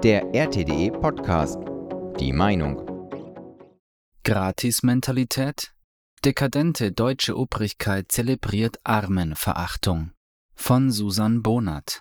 Der RTDE Podcast. Die Meinung. Gratismentalität? Dekadente deutsche Obrigkeit zelebriert Armenverachtung. Von Susan Bonat.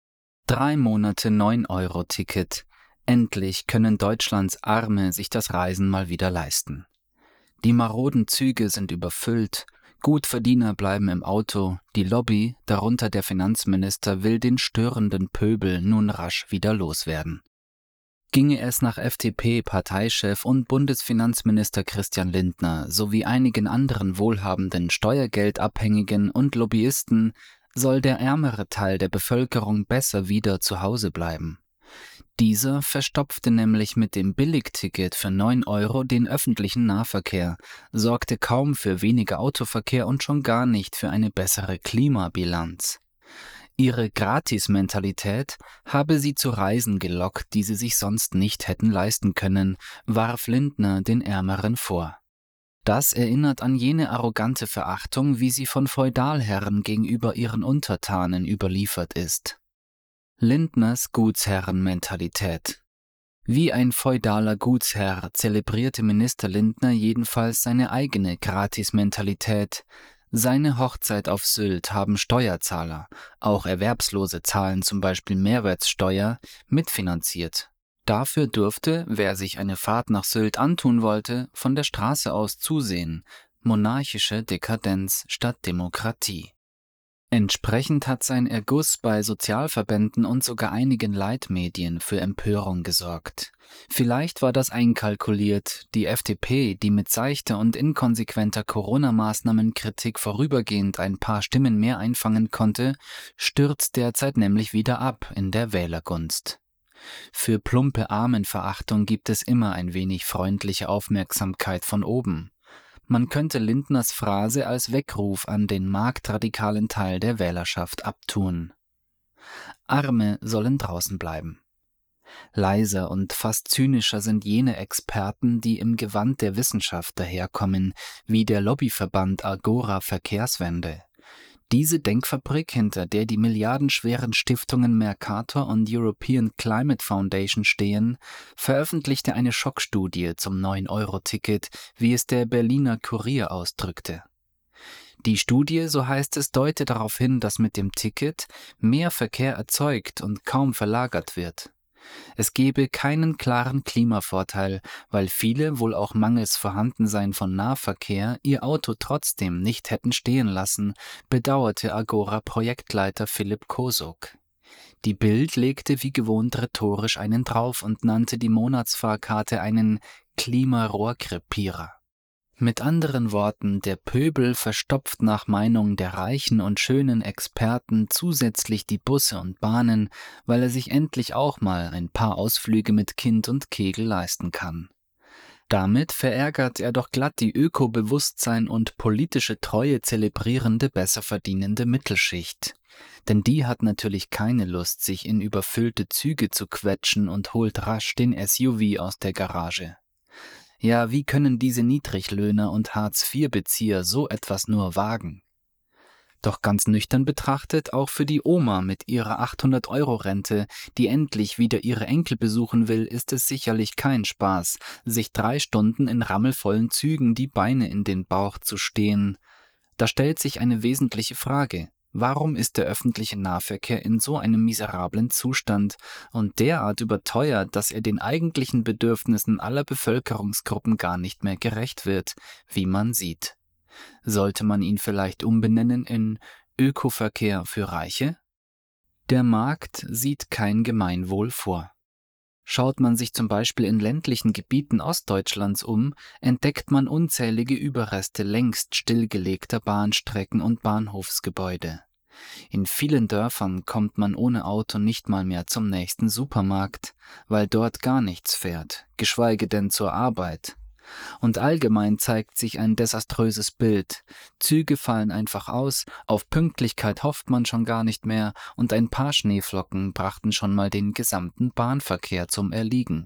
3 Monate 9-Euro-Ticket. Endlich können Deutschlands Arme sich das Reisen mal wieder leisten. Die maroden Züge sind überfüllt, Gutverdiener bleiben im Auto, die Lobby, darunter der Finanzminister, will den störenden Pöbel nun rasch wieder loswerden. Ginge es nach FDP-Parteichef und Bundesfinanzminister Christian Lindner sowie einigen anderen wohlhabenden Steuergeldabhängigen und Lobbyisten, soll der ärmere Teil der Bevölkerung besser wieder zu Hause bleiben. Dieser verstopfte nämlich mit dem Billigticket für 9 Euro den öffentlichen Nahverkehr, sorgte kaum für weniger Autoverkehr und schon gar nicht für eine bessere Klimabilanz. Ihre Gratismentalität habe sie zu Reisen gelockt, die sie sich sonst nicht hätten leisten können, warf Lindner den Ärmeren vor. Das erinnert an jene arrogante Verachtung, wie sie von Feudalherren gegenüber ihren Untertanen überliefert ist. Lindners Gutsherrenmentalität. Wie ein feudaler Gutsherr zelebrierte Minister Lindner jedenfalls seine eigene Gratismentalität. Seine Hochzeit auf Sylt haben Steuerzahler, auch Erwerbslose zahlen zum Beispiel Mehrwertsteuer, mitfinanziert. Dafür durfte, wer sich eine Fahrt nach Sylt antun wollte, von der Straße aus zusehen. Monarchische Dekadenz statt Demokratie. Entsprechend hat sein Erguss bei Sozialverbänden und sogar einigen Leitmedien für Empörung gesorgt. Vielleicht war das einkalkuliert. Die FDP, die mit seichter und inkonsequenter Corona-Maßnahmenkritik vorübergehend ein paar Stimmen mehr einfangen konnte, stürzt derzeit nämlich wieder ab in der Wählergunst. Für plumpe Armenverachtung gibt es immer ein wenig freundliche Aufmerksamkeit von oben. Man könnte Lindners Phrase als Weckruf an den marktradikalen Teil der Wählerschaft abtun. Arme sollen draußen bleiben. Leiser und fast zynischer sind jene Experten, die im Gewand der Wissenschaft daherkommen, wie der Lobbyverband Agora Verkehrswende. Diese Denkfabrik, hinter der die milliardenschweren Stiftungen Mercator und European Climate Foundation stehen, veröffentlichte eine Schockstudie zum 9-Euro-Ticket, wie es der Berliner Kurier ausdrückte. Die Studie, so heißt es, deutet darauf hin, dass mit dem Ticket mehr Verkehr erzeugt und kaum verlagert wird. Es gebe keinen klaren Klimavorteil, weil viele, wohl auch mangels Vorhandensein von Nahverkehr, ihr Auto trotzdem nicht hätten stehen lassen, bedauerte Agora-Projektleiter Philipp Kosuk. Die Bild legte wie gewohnt rhetorisch einen drauf und nannte die Monatsfahrkarte einen Klimarohrkrepierer. Mit anderen Worten, der Pöbel verstopft nach Meinung der reichen und schönen Experten zusätzlich die Busse und Bahnen, weil er sich endlich auch mal ein paar Ausflüge mit Kind und Kegel leisten kann. Damit verärgert er doch glatt die Ökobewusstsein und politische Treue zelebrierende, besser verdienende Mittelschicht. Denn die hat natürlich keine Lust, sich in überfüllte Züge zu quetschen und holt rasch den SUV aus der Garage. Ja, wie können diese Niedriglöhner und Hartz-IV-Bezieher so etwas nur wagen? Doch ganz nüchtern betrachtet, auch für die Oma mit ihrer 800-Euro-Rente, die endlich wieder ihre Enkel besuchen will, ist es sicherlich kein Spaß, sich 3 Stunden in rammelvollen Zügen die Beine in den Bauch zu stehen. Da stellt sich eine wesentliche Frage. Warum ist der öffentliche Nahverkehr in so einem miserablen Zustand und derart überteuert, dass er den eigentlichen Bedürfnissen aller Bevölkerungsgruppen gar nicht mehr gerecht wird, wie man sieht? Sollte man ihn vielleicht umbenennen in Ökoverkehr für Reiche? Der Markt sieht kein Gemeinwohl vor. Schaut man sich zum Beispiel in ländlichen Gebieten Ostdeutschlands um, entdeckt man unzählige Überreste längst stillgelegter Bahnstrecken und Bahnhofsgebäude. In vielen Dörfern kommt man ohne Auto nicht mal mehr zum nächsten Supermarkt, weil dort gar nichts fährt, geschweige denn zur Arbeit. Und allgemein zeigt sich ein desaströses Bild. Züge fallen einfach aus, auf Pünktlichkeit hofft man schon gar nicht mehr und ein paar Schneeflocken brachten schon mal den gesamten Bahnverkehr zum Erliegen.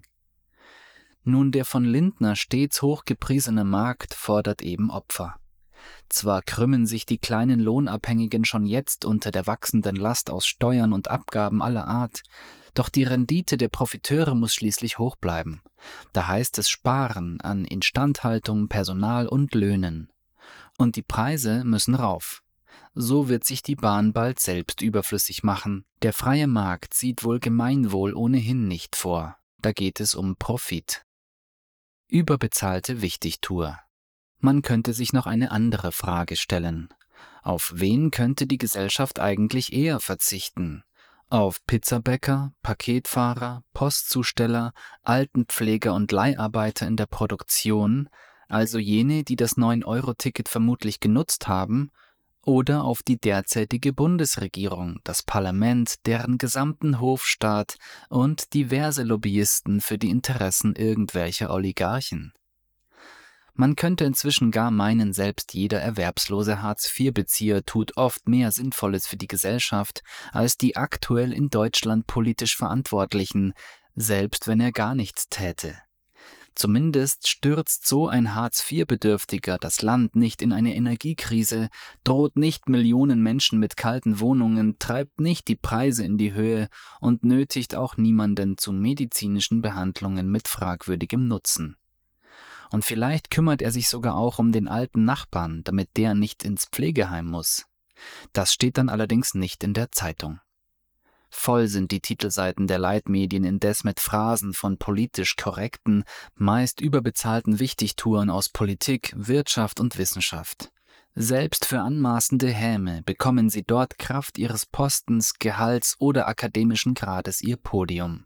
Nun, der von Lindner stets hochgepriesene Markt fordert eben Opfer. Zwar krümmen sich die kleinen Lohnabhängigen schon jetzt unter der wachsenden Last aus Steuern und Abgaben aller Art, Doch die Rendite der Profiteure muss schließlich hoch bleiben. Da heißt es Sparen an Instandhaltung, Personal und Löhnen. Und die Preise müssen rauf. So wird sich die Bahn bald selbst überflüssig machen. Der freie Markt sieht wohl Gemeinwohl ohnehin nicht vor. Da geht es um Profit. Überbezahlte Wichtigtuer. Man könnte sich noch eine andere Frage stellen. Auf wen könnte die Gesellschaft eigentlich eher verzichten? Auf Pizzabäcker, Paketfahrer, Postzusteller, Altenpfleger und Leiharbeiter in der Produktion, also jene, die das 9-Euro-Ticket vermutlich genutzt haben, oder auf die derzeitige Bundesregierung, das Parlament, deren gesamten Hofstaat und diverse Lobbyisten für die Interessen irgendwelcher Oligarchen. Man könnte inzwischen gar meinen, selbst jeder erwerbslose Hartz-IV-Bezieher tut oft mehr Sinnvolles für die Gesellschaft als die aktuell in Deutschland politisch Verantwortlichen, selbst wenn er gar nichts täte. Zumindest stürzt so ein Hartz-IV-Bedürftiger das Land nicht in eine Energiekrise, droht nicht Millionen Menschen mit kalten Wohnungen, treibt nicht die Preise in die Höhe und nötigt auch niemanden zu medizinischen Behandlungen mit fragwürdigem Nutzen. Und vielleicht kümmert er sich sogar auch um den alten Nachbarn, damit der nicht ins Pflegeheim muss. Das steht dann allerdings nicht in der Zeitung. Voll sind die Titelseiten der Leitmedien indes mit Phrasen von politisch korrekten, meist überbezahlten Wichtigtuern aus Politik, Wirtschaft und Wissenschaft. Selbst für anmaßende Häme bekommen sie dort Kraft ihres Postens, Gehalts oder akademischen Grades ihr Podium.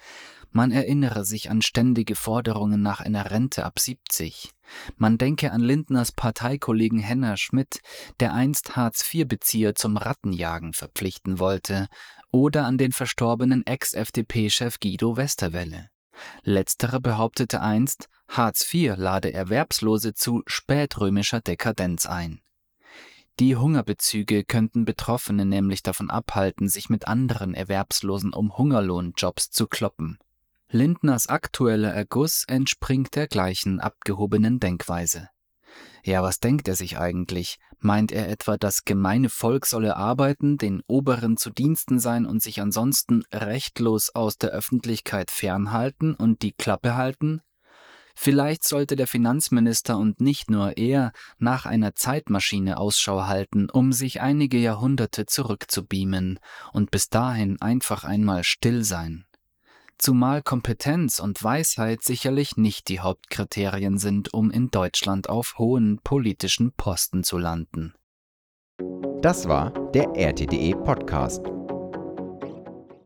Man erinnere sich an ständige Forderungen nach einer Rente ab 70. Man denke an Lindners Parteikollegen Henner Schmidt, der einst Hartz-IV-Bezieher zum Rattenjagen verpflichten wollte, oder an den verstorbenen Ex-FDP-Chef Guido Westerwelle. Letzterer behauptete einst, Hartz IV lade Erwerbslose zu spätrömischer Dekadenz ein. Die Hungerbezüge könnten Betroffene nämlich davon abhalten, sich mit anderen Erwerbslosen um Hungerlohnjobs zu kloppen. Lindners aktueller Erguss entspringt der gleichen abgehobenen Denkweise. Ja, was denkt er sich eigentlich? Meint er etwa, das gemeine Volk solle arbeiten, den Oberen zu Diensten sein und sich ansonsten rechtlos aus der Öffentlichkeit fernhalten und die Klappe halten? Vielleicht sollte der Finanzminister und nicht nur er nach einer Zeitmaschine Ausschau halten, um sich einige Jahrhunderte zurückzubeamen und bis dahin einfach einmal still sein. Zumal Kompetenz und Weisheit sicherlich nicht die Hauptkriterien sind, um in Deutschland auf hohen politischen Posten zu landen. Das war der RTDE Podcast.